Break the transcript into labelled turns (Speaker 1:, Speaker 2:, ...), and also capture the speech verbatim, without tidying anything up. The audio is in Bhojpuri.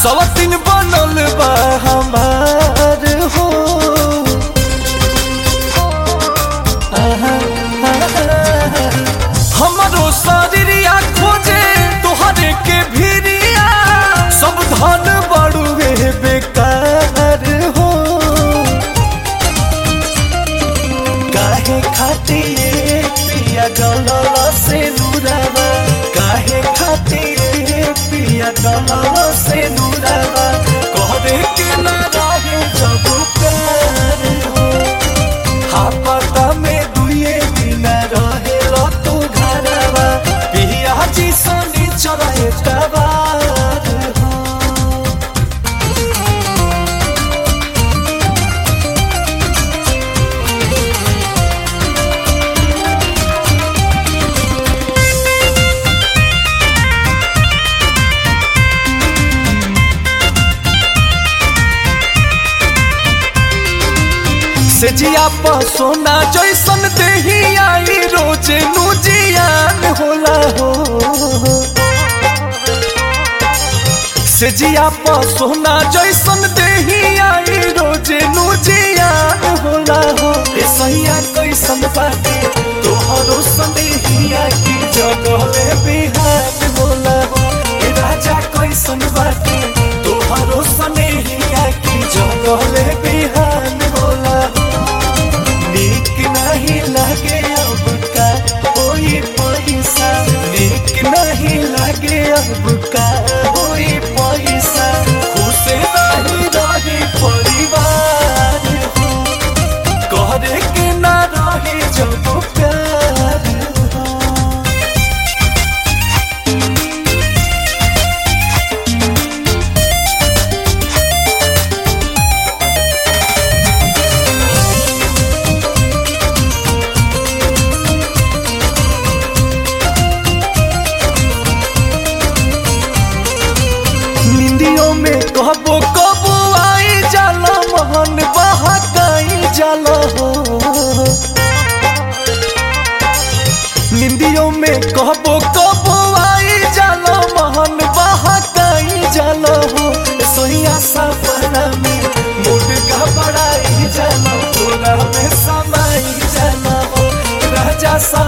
Speaker 1: सवतीन बनल बा हमार हो। हमारो शरीरिया खोजे तोहरे के भिरिया, सब धन बड़ुए बेकार हो। काहे खातिर पिया गलल से नुरावा, काहे खातिर पिया गलल से नुरावा, कहरे के ना रहे जब प्यार हो। हापता में दुए दिन रहे लो तू घरवा, पिया जी सनी चले तबार हो। से जिया पर सोना जैसन देही आई, रोजे नुजियान होला हो। से जिया पर सोना जैसन देही आई, रोजे नुजियान होला हो। ए सैया कैसन बाटे तोहरो संदेहिया की जगह बिहार होला हो। ए राजा कैसन बाटे तोहरो संदेहिया की जगह बिहार होला हो। नीक नहीं लगे अब का कोई पैसा, नीक नहीं लगे अब का कोई पैसा, खुश नहीं रहे परिवार हो। कहरे के ना रहे जब प्यार हो। निंदियों में कबो कबो आई जाला, मोहन बहकाई जाला हो। निंदियों में कबो कबो आई जाला, मोहन बहकाई जाला हो। सोया सपना में मूड घबराई जाला, तोरा में समाई जाला हो। राजा सा